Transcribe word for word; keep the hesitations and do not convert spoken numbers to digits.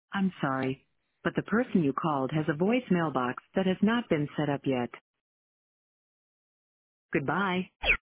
I'm sorry, but the person you called has a voicemail box that has not been set up yet. Goodbye.